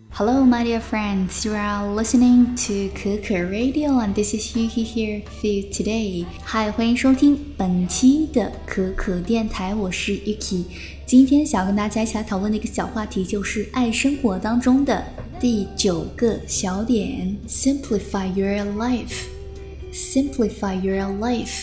Hello, my dear friends. You are listening to Keke Radio, and this is Yuki here for you today. Hi, 欢迎收听本期的可可电台，我是 Yuki。今天想要跟大家一起来讨论的一个小话题，就是爱生活当中的第9个小点 ：Simplify your life. Simplify your life.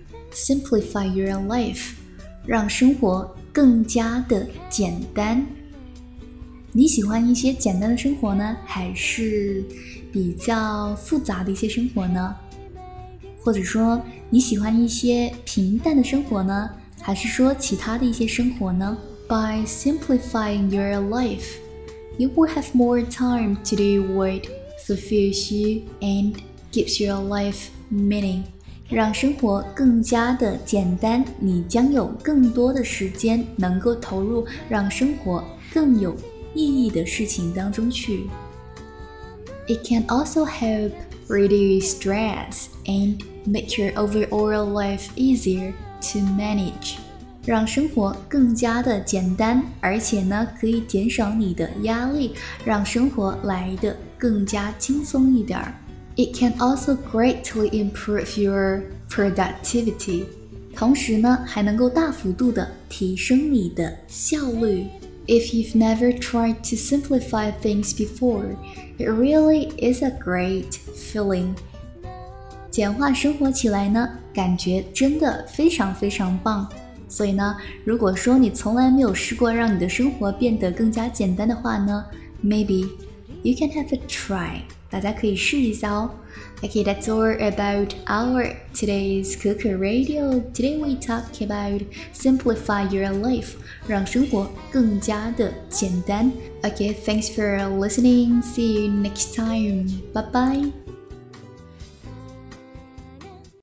Simplify your life. 让生活更加的简单。你喜欢一些简单的生活呢，还是比较复杂的一些生活呢？或者说你喜欢一些平淡的生活呢，还是说其他的一些生活呢？ By simplifying your life, you will have more time to do what fulfills you and gives your life meaning. 让生活更加的简单，你将有更多的时间能够投入让生活更有意义的事情当中去。It can also help reduce stress and make your overall life easier to manage. 让生活更加的简单，而且呢，可以减少你的压力，让生活来得更加轻松一点。It can also greatly improve your productivity. 同时呢，还能够大幅度的提升你的效率。If you've never tried to simplify things before, it really is a great feeling. 简化生活起来呢，感觉真的非常非常棒。所以呢，如果说你从来没有试过让你的生活变得更加简单的话呢， maybe you can have a try. 大家可以试一下哦。Okay, that's all about our today's Keke Radio. Today we talk about simplify your life. 让生活更加的简单。Okay, thanks for listening. See you next time. Bye bye.